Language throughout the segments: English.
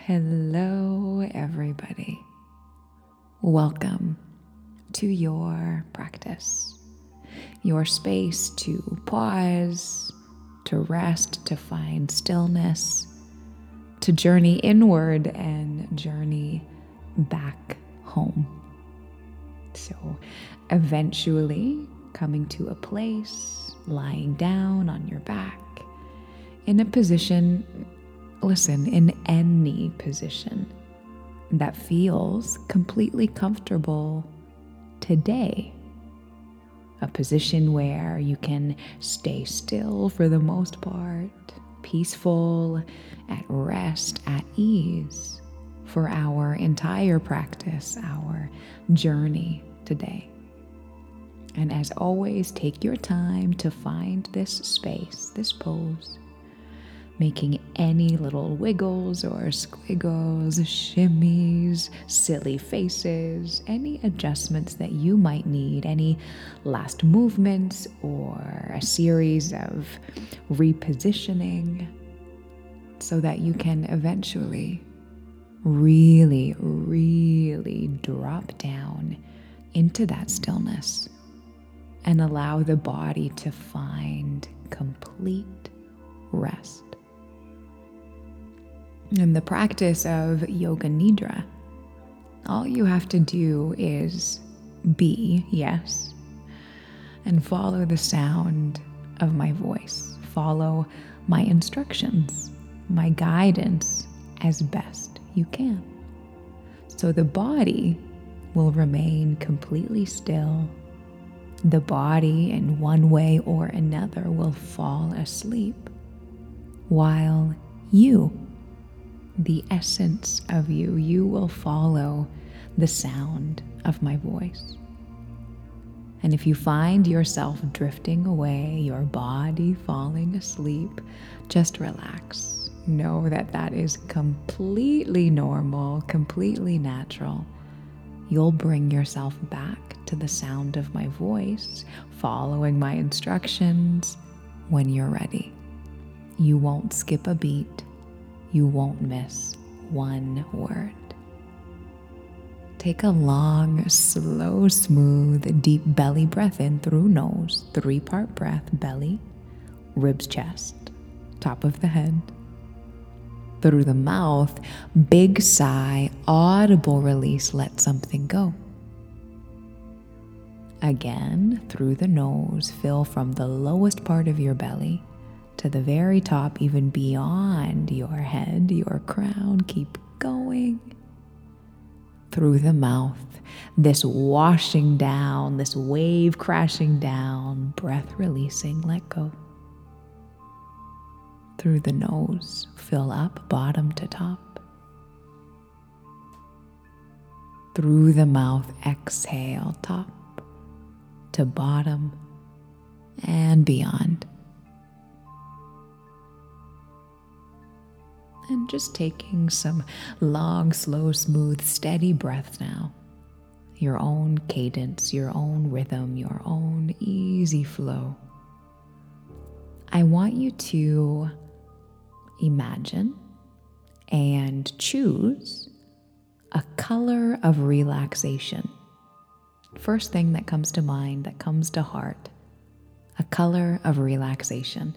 Hello, everybody. Welcome to your practice, your space to pause, to rest, to find stillness, to journey inward and journey back home. So, eventually coming to a place, lying down on your back, in a position, in any position that feels completely comfortable today. A position where you can stay still for the most part, peaceful, at rest, at ease for our entire practice, our journey today. And as always, take your time to find this space, this pose, making any little wiggles or squiggles, shimmies, silly faces, any adjustments that you might need, any last movements or a series of repositioning, so that you can eventually really drop down into that stillness and allow the body to find complete rest. In the practice of Yoga Nidra, all you have to do is be, yes, and follow the sound of my voice. Follow my instructions, my guidance as best you can. So the body will remain completely still. The body, in one way or another, will fall asleep, while you, the essence of you will follow the sound of my voice. And if you find yourself drifting away, your body falling asleep, just relax. Know that that is completely normal, completely natural. You'll bring yourself back to the sound of my voice, following my instructions when you're ready. You won't skip a beat. You won't miss one word. Take a long, slow, smooth, deep belly breath in through nose, 3-part breath, belly, ribs, chest, top of the head. Through the mouth, big sigh, audible release, let something go. Again, through the nose, fill from the lowest part of your belly to the very top, even beyond your head, your crown. Keep going. Through the mouth, this washing down, this wave crashing down, breath releasing, let go. Through the nose, fill up bottom to top. Through the mouth, exhale, top to bottom and beyond. And just taking some long, slow, smooth, steady breaths now. Your own cadence, your own rhythm, your own easy flow. I want you to imagine and choose a color of relaxation. First thing that comes to mind, that comes to heart, a color of relaxation.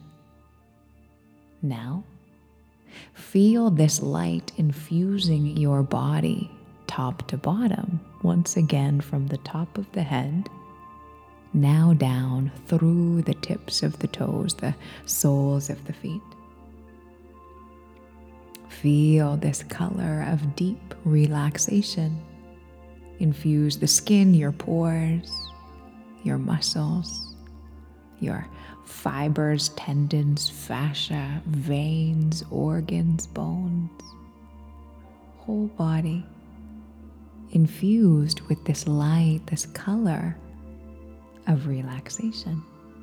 Now, feel this light infusing your body, top to bottom, once again from the top of the head, now down through the tips of the toes, the soles of the feet. Feel this color of deep relaxation infuse the skin, your pores, your muscles, your fibers, tendons, fascia, veins, organs, bones, whole body infused with this light, this color of relaxation.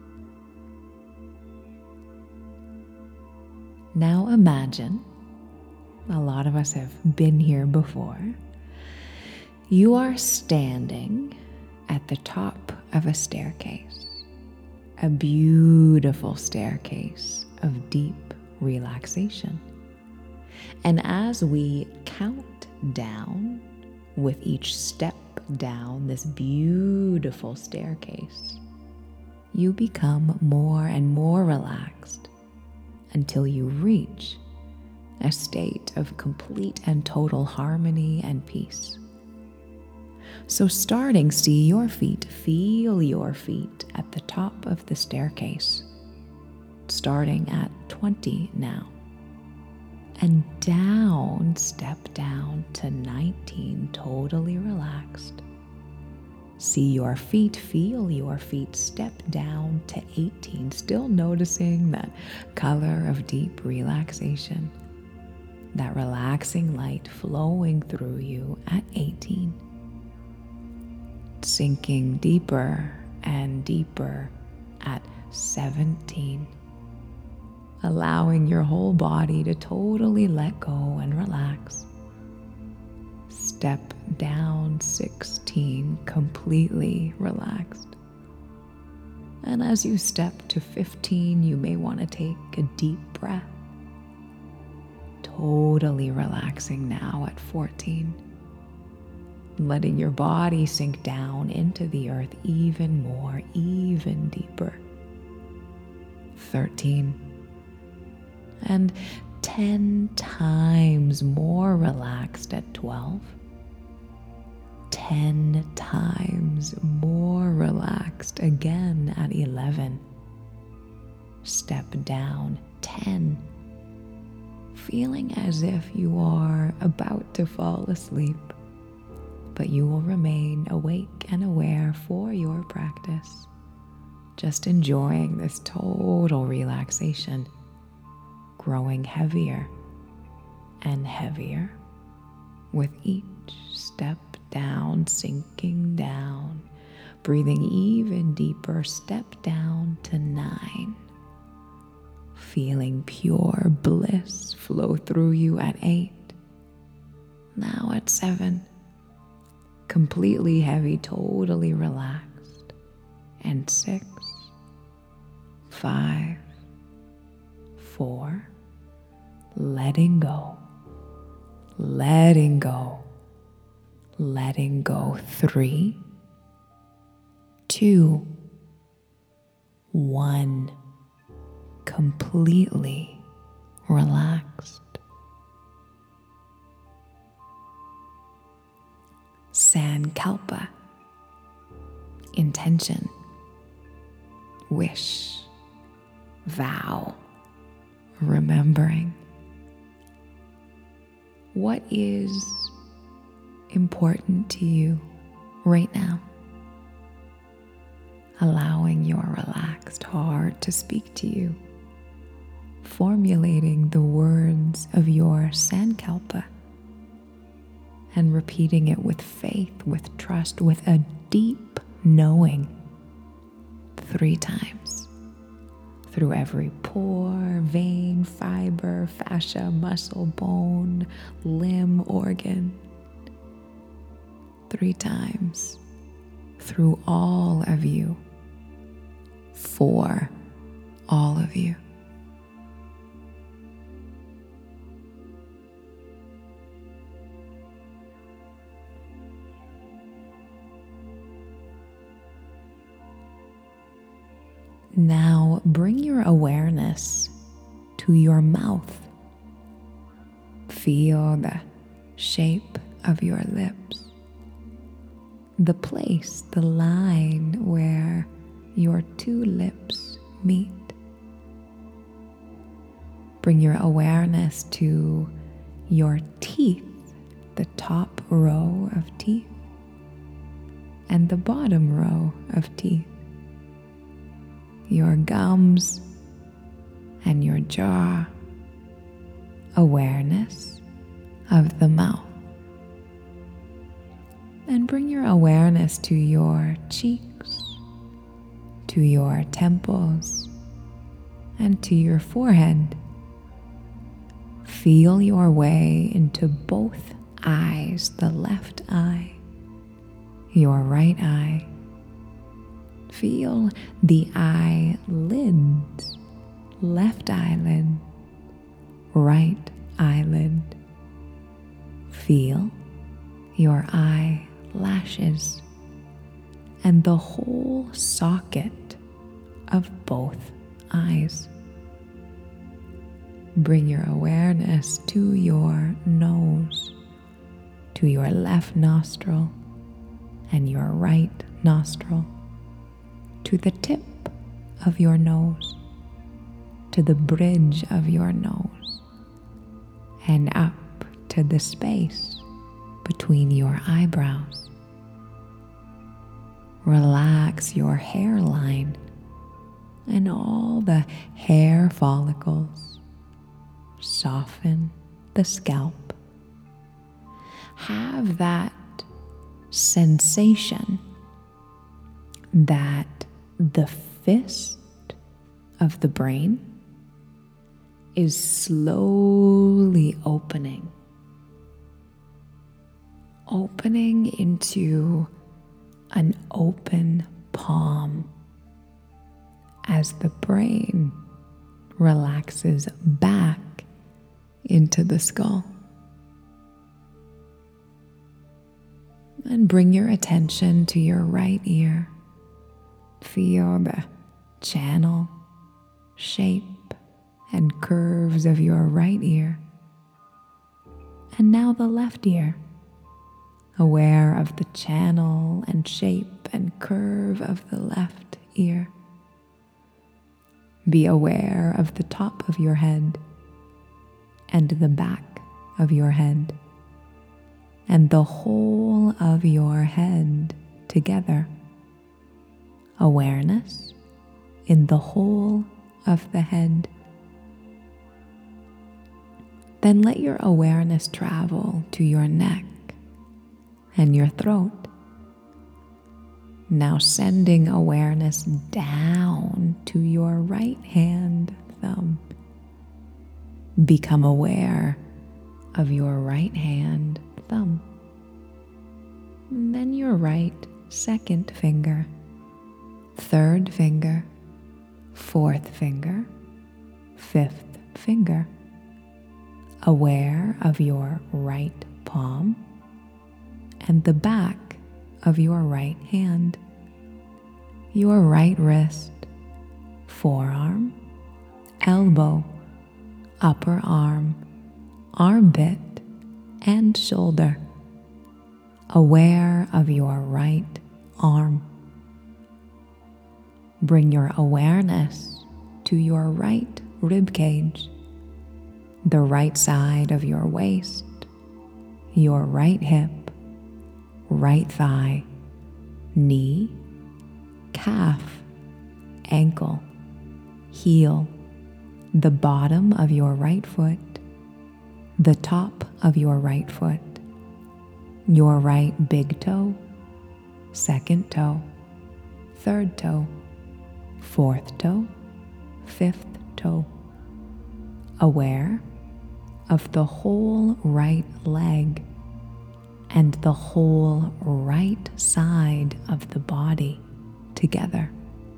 Now imagine, a lot of us have been here before, you are standing at the top of a staircase. A beautiful staircase of deep relaxation. And as we count down with each step down this beautiful staircase, you become more and more relaxed until you reach a state of complete and total harmony and peace. So starting, see your feet, feel your feet at the top of the staircase, starting at 20 now. And down, step down to 19, totally relaxed. See your feet, feel your feet, step down to 18, still noticing that color of deep relaxation, that relaxing light flowing through you at 18. Sinking deeper and deeper at 17. Allowing your whole body to totally let go and relax. Step down 16, completely relaxed. And as you step to 15, you may want to take a deep breath. Totally relaxing now at 14. Letting your body sink down into the earth even more, even deeper. 13. And 10 times more relaxed at 12. 10 times more relaxed again at 11. Step down 10. Feeling as if you are about to fall asleep, but you will remain awake and aware for your practice, just enjoying this total relaxation, growing heavier and heavier with each step down, sinking down, breathing even deeper, step down to 9. Feeling pure bliss flow through you at 8. Now at 7. Completely heavy, totally relaxed. And 6. 5. 4. Letting go. Letting go. Letting go. 3. 2. 1. Completely relaxed. Sankalpa. Intention. Wish. Vow. Remembering. What is important to you right now? Allowing your relaxed heart to speak to you. Formulating the words of your Sankalpa and repeating it with faith, with trust, with a deep knowing 3 times. Through every pore, vein, fiber, fascia, muscle, bone, limb, organ. 3 times. Through all of you. For all of you. Now bring your awareness to your mouth. Feel the shape of your lips, the place, the line where your 2 lips meet. Bring your awareness to your teeth, the top row of teeth and the bottom row of teeth. Your gums and your jaw, awareness of the mouth. And bring your awareness to your cheeks, to your temples, and to your forehead. Feel your way into both eyes, the left eye, your right eye. Feel the eyelids, left eyelid, right eyelid. Feel your eyelashes and the whole socket of both eyes. Bring your awareness to your nose, to your left nostril and your right nostril, to the tip of your nose, to the bridge of your nose, and up to the space between your eyebrows. Relax your hairline and all the hair follicles. Soften the scalp. Have that sensation that the fist of the brain is slowly opening into an open palm as the brain relaxes back into the skull. And bring your attention to your right ear. Feel the channel, shape, and curves of your right ear. And now the left ear, aware of the channel and shape and curve of the left ear. Be aware of the top of your head and the back of your head and the whole of your head together. Awareness in the whole of the head. Then let your awareness travel to your neck and your throat. Now sending awareness down to your right hand thumb. Become aware of your right hand thumb. And then your right second finger, third finger, fourth finger, fifth finger. Aware of your right palm and the back of your right hand, your right wrist, forearm, elbow, upper arm, armpit, and shoulder. Aware of your right arm. Bring your awareness to your right rib cage, the right side of your waist, your right hip, right thigh, knee, calf, ankle, heel, the bottom of your right foot, the top of your right foot, your right big toe, second toe, third toe, fourth toe, fifth toe. Aware of the whole right leg and the whole right side of the body together.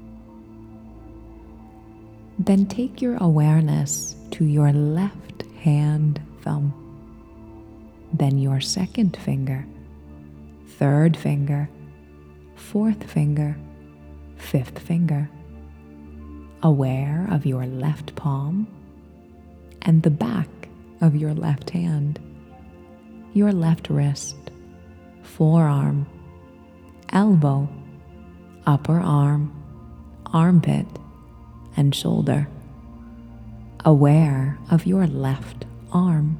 Then take your awareness to your left hand thumb, then your second finger, third finger, fourth finger, fifth finger. Aware of your left palm and the back of your left hand, your left wrist, forearm, elbow, upper arm, armpit, and shoulder. Aware of your left arm.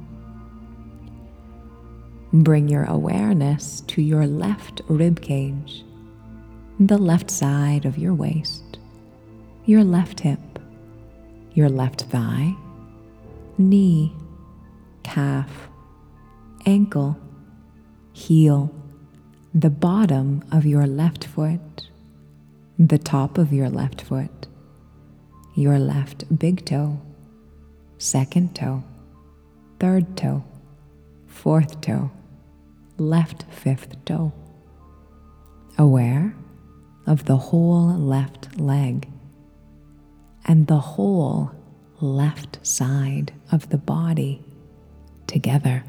Bring your awareness to your left rib cage, the left side of your waist, your left hip, your left thigh, knee, calf, ankle, heel, the bottom of your left foot, the top of your left foot, your left big toe, second toe, third toe, fourth toe, left fifth toe. Aware of the whole left leg and the whole left side of the body together.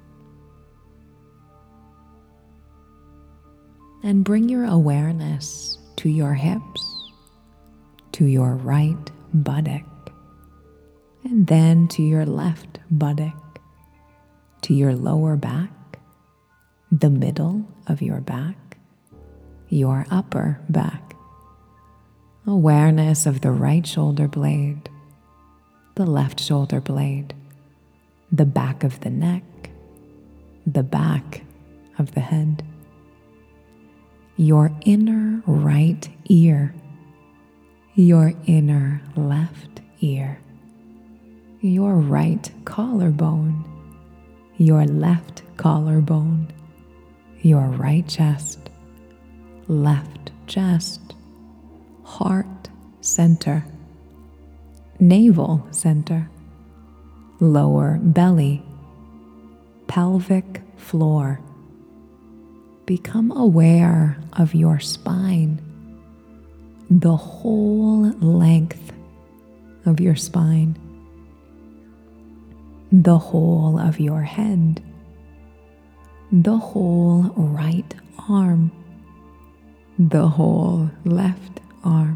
And bring your awareness to your hips, to your right buttock, and then to your left buttock, to your lower back, the middle of your back, your upper back. Awareness of the right shoulder blade, the left shoulder blade, the back of the neck, the back of the head, your inner right ear, your inner left ear, your right collarbone, your left collarbone, your right chest, left chest, heart center, navel center, lower belly, pelvic floor. Become aware of your spine, the whole length of your spine, the whole of your head, the whole right arm, the whole left arm,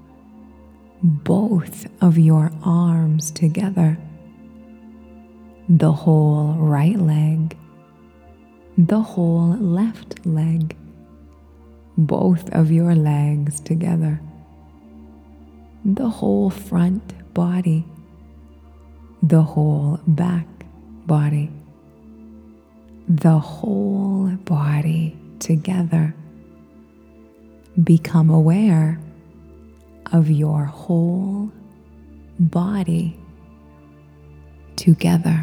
both of your arms together, the whole right leg, the whole left leg, both of your legs together, the whole front body, the whole back body, the whole body together. Become aware of your whole body together.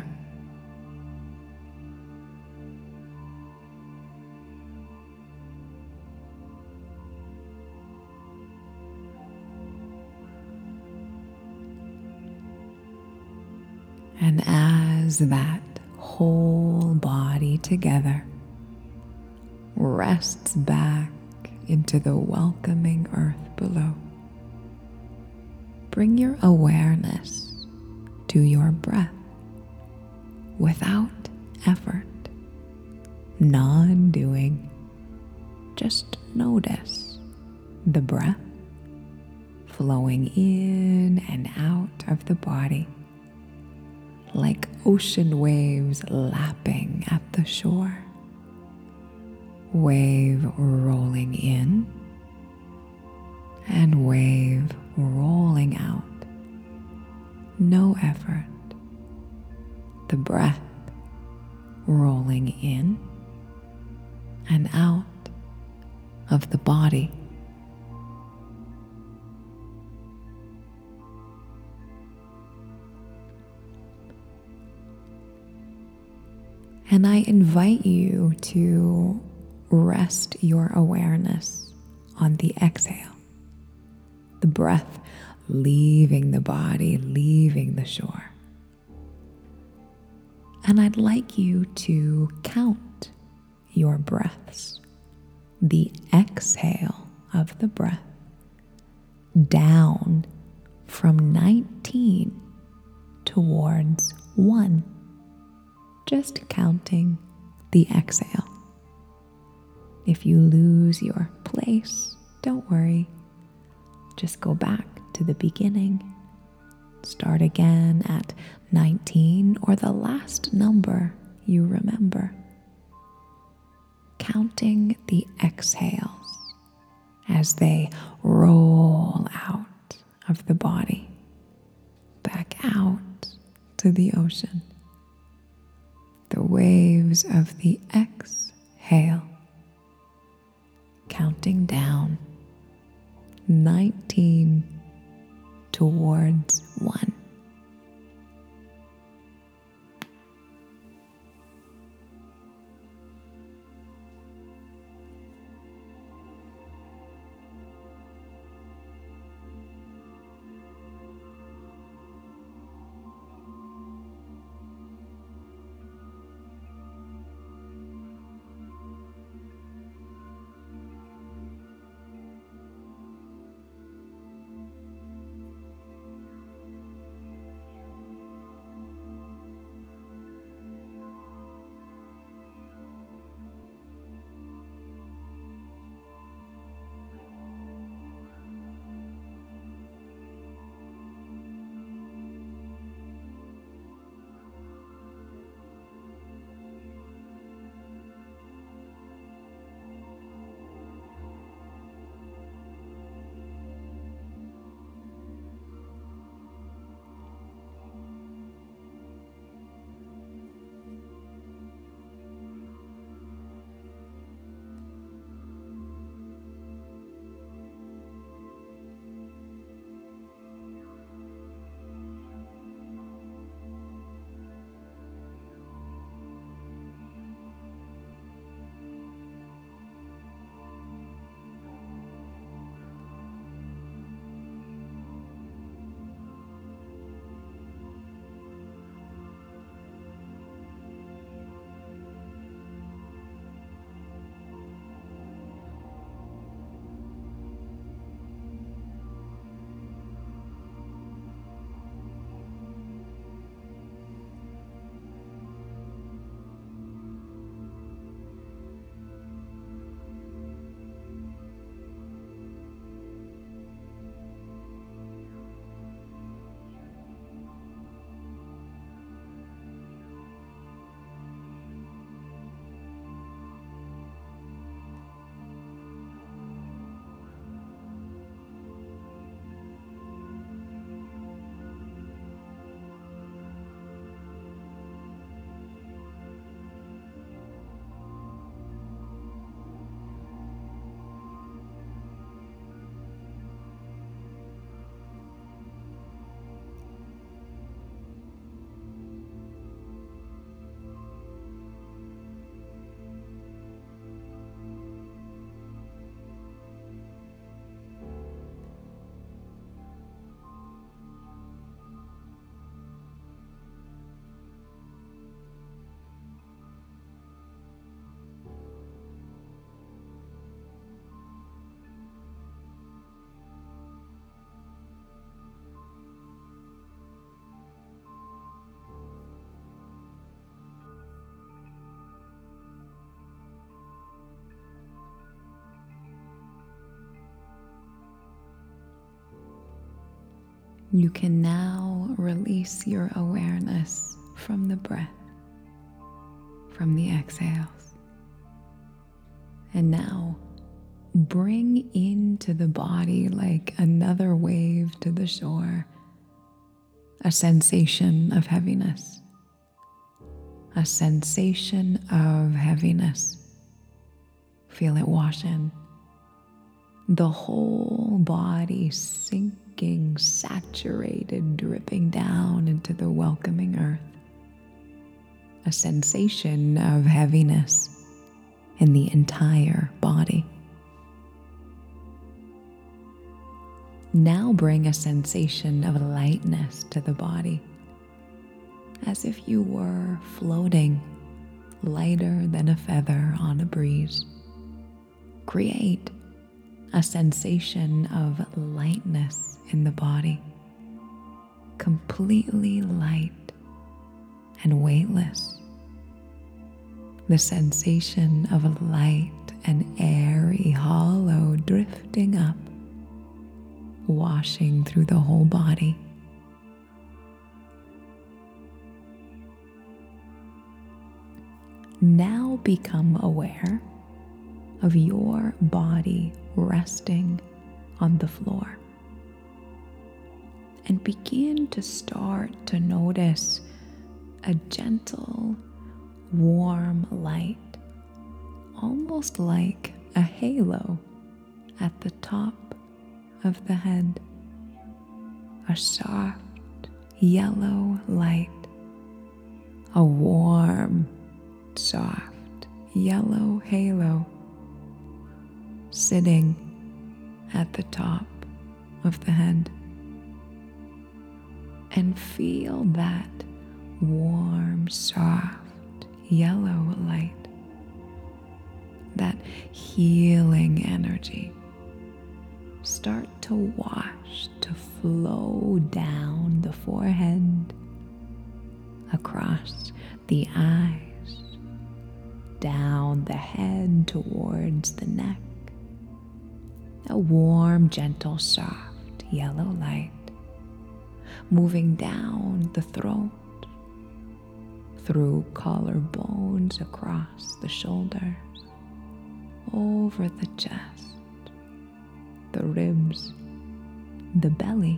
And as that whole body together rests back into the welcoming earth below, bring your awareness to your breath without effort, non-doing. Just notice the breath flowing in and out of the body, like ocean waves lapping at the shore. Wave rolling in and wave rolling out. No effort. The breath rolling in and out of the body. And I invite you to rest your awareness on the exhale, the breath leaving the body, leaving the shore. And I'd like you to count your breaths, the exhale of the breath, down from 19 towards 1. Just counting the exhale. If you lose your place, don't worry. Just go back to the beginning. Start again at 19 or the last number you remember. Counting the exhales as they roll out of the body, back out to the ocean. The waves of the exhale, counting down 19 towards 1. You can now release your awareness from the breath, from the exhales. And now bring into the body, like another wave to the shore, a sensation of heaviness. A sensation of heaviness. Feel it wash in. The whole body sinking, saturated, dripping down into the welcoming earth. A sensation of heaviness in the entire body. Now bring a sensation of lightness to the body, as if you were floating, lighter than a feather on a breeze. Create a sensation of lightness in the body, completely light and weightless. The sensation of a light and airy hollow drifting up, washing through the whole body. Now become aware of your body resting on the floor. And begin to start to notice a gentle, warm light, almost like a halo at the top of the head. A soft yellow light, a warm, soft yellow halo sitting at the top of the head. And feel that warm, soft yellow light, that healing energy start to wash, to flow down the forehead, across the eyes, down the head towards the neck. A warm, gentle, soft yellow light moving down the throat, through collarbones, across the shoulders, over the chest, the ribs, the belly.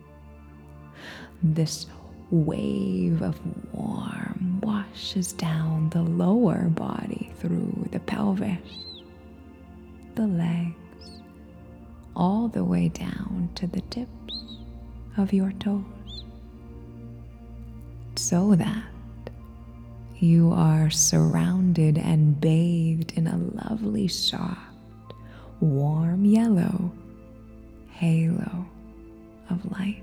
This wave of warm washes down the lower body, through the pelvis, the legs, all the way down to the tips of your toes, so that you are surrounded and bathed in a lovely, soft, warm yellow halo of light.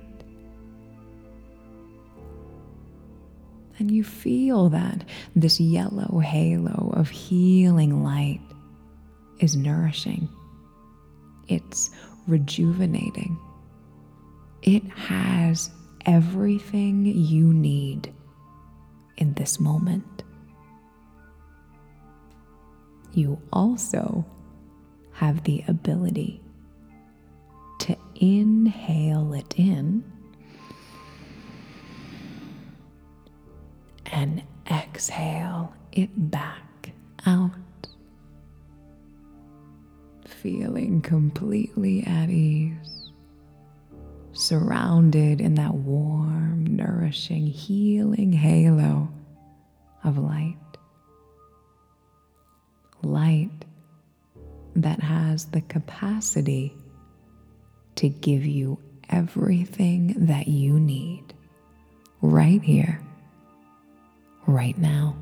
And you feel that this yellow halo of healing light is nourishing. It's rejuvenating. It has everything you need in this moment. You also have the ability to inhale it in and exhale it back out, feeling completely at ease, surrounded in that warm, nourishing, healing halo of light. Light that has the capacity to give you everything that you need right here, right now.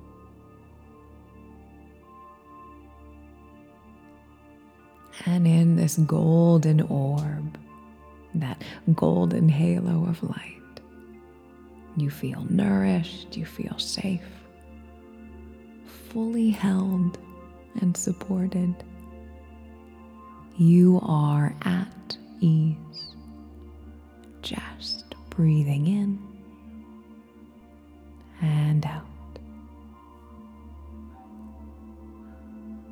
And in this golden orb, that golden halo of light, you feel nourished, you feel safe, fully held and supported. You are at ease, just breathing in and out.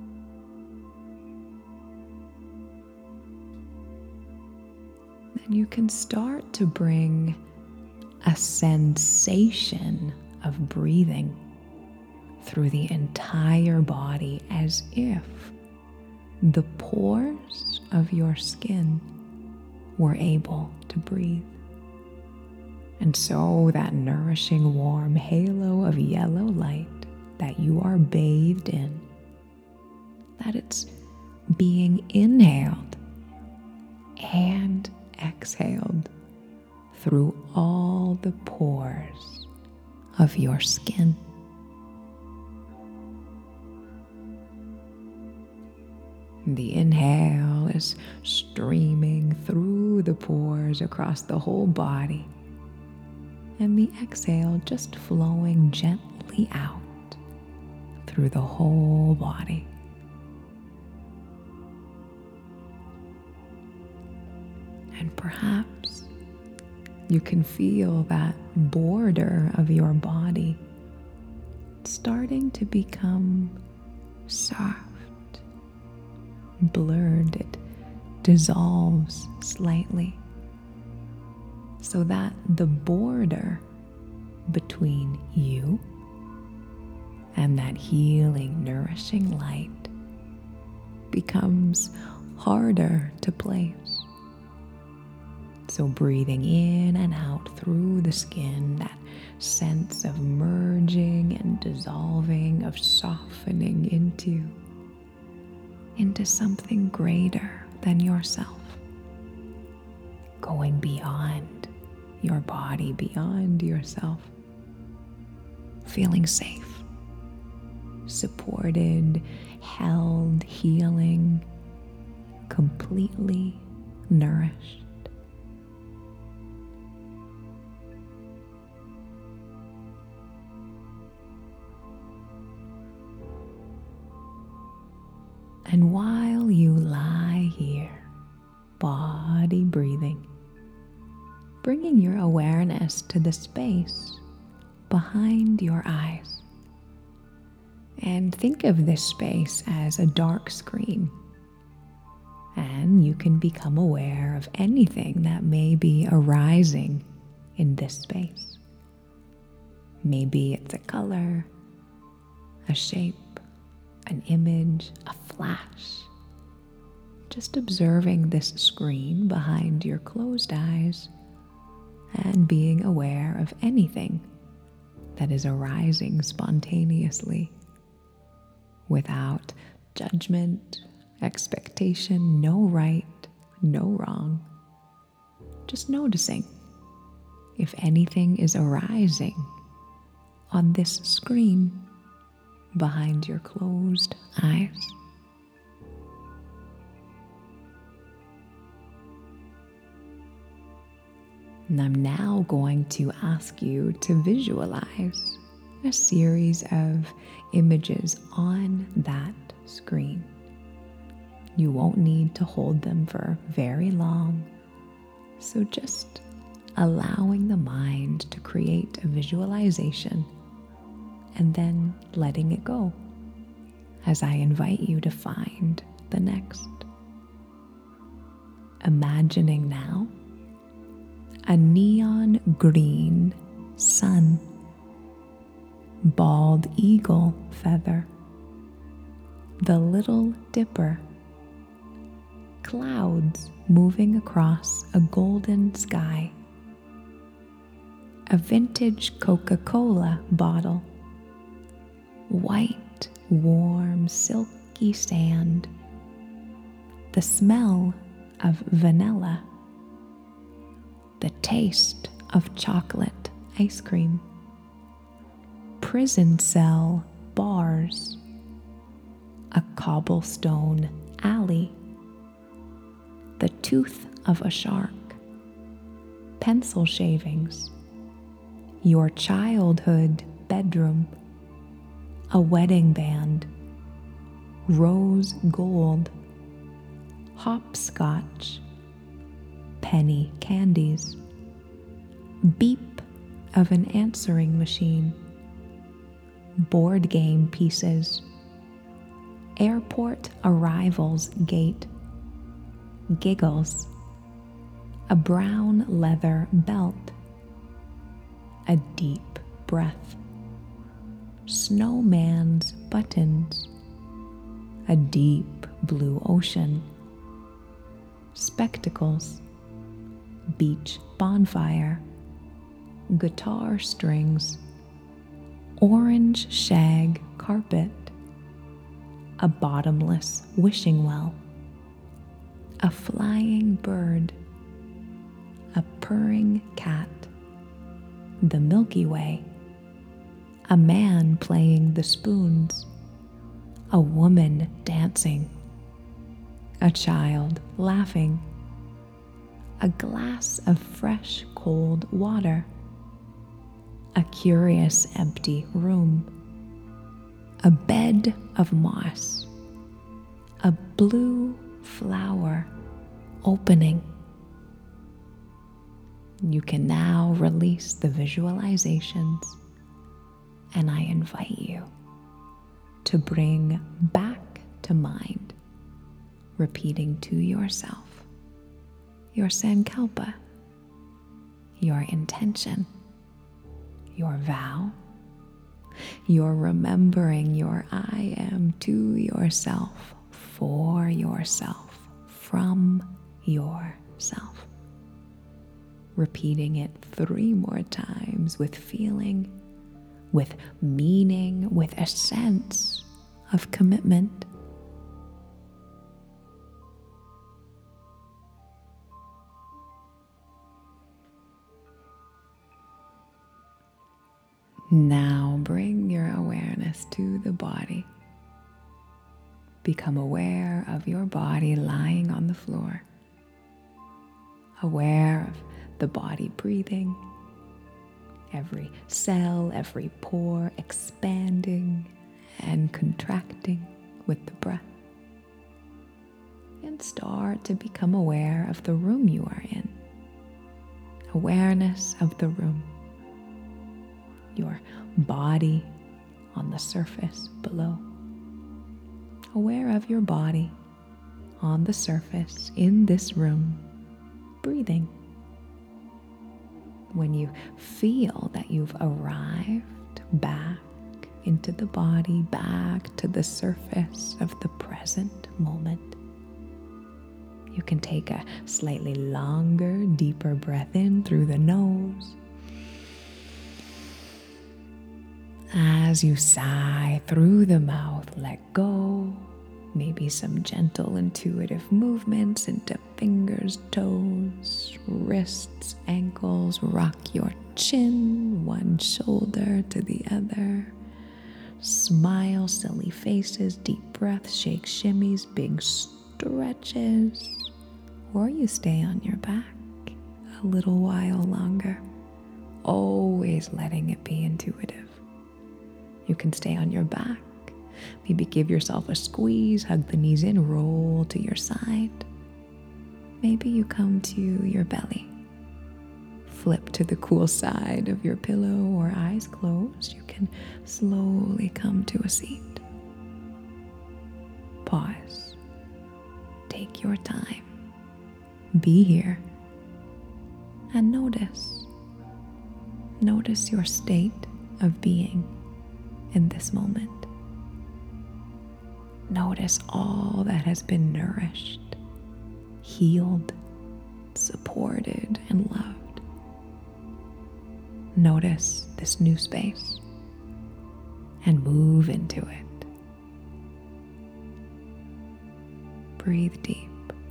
Then you can start to bring a sensation of breathing through the entire body, as if the pores of your skin were able to breathe. And so that nourishing warm halo of yellow light that you are bathed in, that it's being inhaled and exhaled through all the pores of your skin. The inhale is streaming through the pores across the whole body, and the exhale just flowing gently out through the whole body. And perhaps you can feel that border of your body starting to become soft, blurred. It dissolves slightly, so that the border between you and that healing, nourishing light becomes harder to place. So breathing in and out through the skin, that sense of merging and dissolving, of softening into something greater than yourself, going beyond your body, beyond yourself, feeling safe, supported, held, healing, completely nourished. And while you lie here, body breathing, bringing your awareness to the space behind your eyes. And think of this space as a dark screen. And you can become aware of anything that may be arising in this space. Maybe it's a color, a shape, an image, a flash. Just observing this screen behind your closed eyes and being aware of anything that is arising spontaneously without judgment, expectation, no right, no wrong. Just noticing if anything is arising on this screen behind your closed eyes. And I'm now going to ask you to visualize a series of images on that screen. You won't need to hold them for very long, so just allowing the mind to create a visualization and then letting it go as I invite you to find the next. Imagining now a neon green sun, bald eagle feather, the Little Dipper, clouds moving across a golden sky, a vintage Coca-Cola bottle, white, warm, silky sand, the smell of vanilla, the taste of chocolate ice cream, prison cell bars, a cobblestone alley, the tooth of a shark, pencil shavings, your childhood bedroom, a wedding band, rose gold, hopscotch, penny candies, beep of an answering machine, board game pieces, airport arrivals gate, giggles, a brown leather belt, a deep breath, snowman's buttons, a deep blue ocean, spectacles, beach bonfire, guitar strings, orange shag carpet, a bottomless wishing well, a flying bird, a purring cat, the Milky Way, a man playing the spoons, a woman dancing, a child laughing, a glass of fresh cold water, a curious empty room, a bed of moss, a blue flower opening. You can now release the visualizations, and I invite you to bring back to mind, repeating to yourself, your sankalpa, your intention, your vow, your remembering your I am to yourself, for yourself, from yourself. Repeating it 3 more times with feeling, with meaning, with a sense of commitment. Now bring your awareness to the body. Become aware of your body lying on the floor. Aware of the body breathing, every cell, every pore expanding and contracting with the breath. And start to become aware of the room you are in. Awareness of the room. Your body on the surface below. Aware of your body on the surface in this room, breathing. When you feel that you've arrived back into the body, back to the surface of the present moment, you can take a slightly longer, deeper breath in through the nose. As you sigh through the mouth, let go. Maybe some gentle, intuitive movements into fingers, toes, wrists, ankles. Rock your chin, one shoulder to the other. Smile, silly faces, deep breaths, shake shimmies, big stretches. Or you stay on your back a little while longer, always letting it be intuitive. You can stay on your back. Maybe give yourself a squeeze, hug the knees in, roll to your side. Maybe you come to your belly. Flip to the cool side of your pillow or eyes closed. You can slowly come to a seat. Pause. Take your time. Be here. And notice. Notice your state of being in this moment. Notice all that has been nourished, healed, supported, and loved. Notice this new space and move into it. Breathe deep,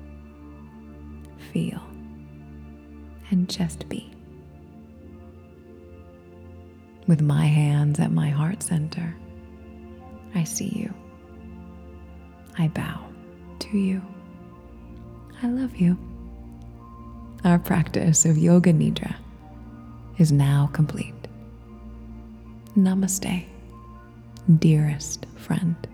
feel, and just be. With my hands at my heart center, I see you. I bow to you. I love you. Our practice of Yoga Nidra is now complete. Namaste, dearest friend.